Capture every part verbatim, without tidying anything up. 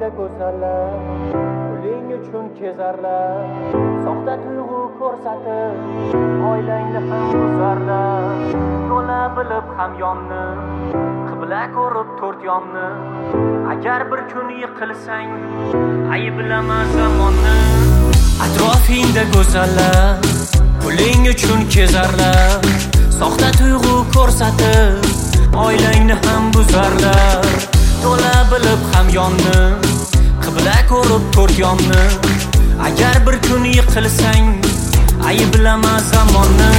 go'zallar, puling uchun kezarlar, soxta tuyg'u ko'rsatib, oilangni ham buzarlar. Yo'la bilib hamyonni, qibla ko'rib to'rt yonni. Agar bir kun yiqilsang, ayblama zamonni. Atrofingda go'zallar, puling uchun kezarlar, soxta tuyg'u ko'rsatib, oilangni ham buzarlar. To'la bilib hamyonni, qibla ko'rib to'rt yonni. Agar bir kun yiqilsang, ayblama zamonni.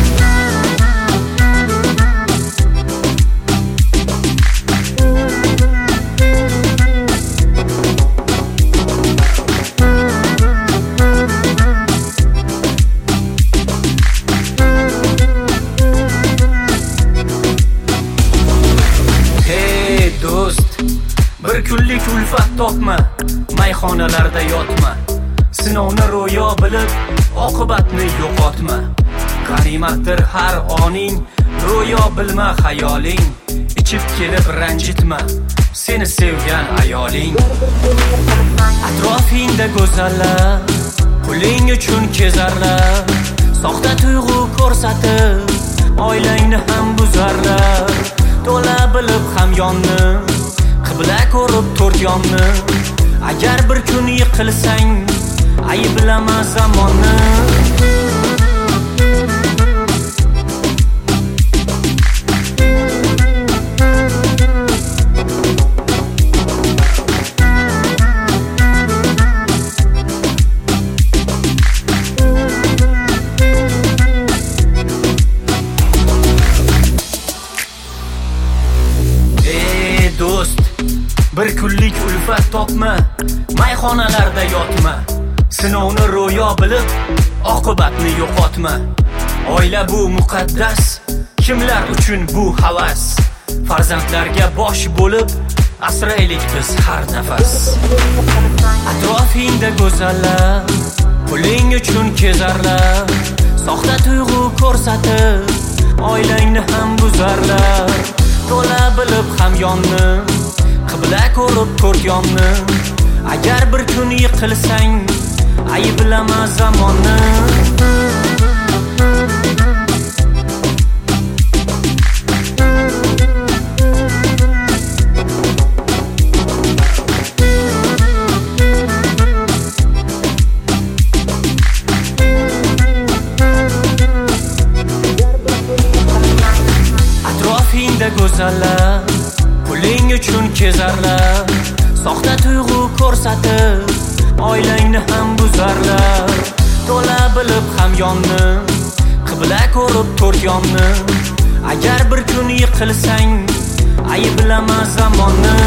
Bir kunlik ulfat topma, mayxonalarda yotma. Sinovni ro'yo bilib, oqibatni yo'qotma. G'animatdir har oning, ro'yo bilma xayoling. Ichib kelib ranjitma, seni sevgan ayoling. Atrofingda go'zallar, puling uchun kezarlar, soxta tuyg'u ko'rsatib, oilangni ham buzarlar. To'la bilib hamyonni, qibla ko'rib to'rt yonni. Agar bir kun yiqilsang, ayblama zamonni. Ey do'st, bir kunlik ulfat topma, mayxonalarda yotma. Sinovni ro'yo bilib, oqibatni yo'qotma. Oila bu muqaddas, kimlar uchun bu havas? Farzandlarga bosh bo'lib, asraylik biz har nafas. Atrofingda go'zallar, puling uchun kezarlar, soxta tuyg'u ko'rsatib, oilangni ham buzarlar. To'la bilib hamyonni, qibla ko'rib to'rt yonni. Agar bir kun yiqilsang, ayblama zamonni. Atrofingda go'zallar, puling uchun kezarlar, soxta tuyg'u ko'rsatib, oilangni ham buzarlar. To'la bilib hamyonni, qibla ko'rib to'rt yonni. Agar bir kun yiqilsang, ayblama zamonni.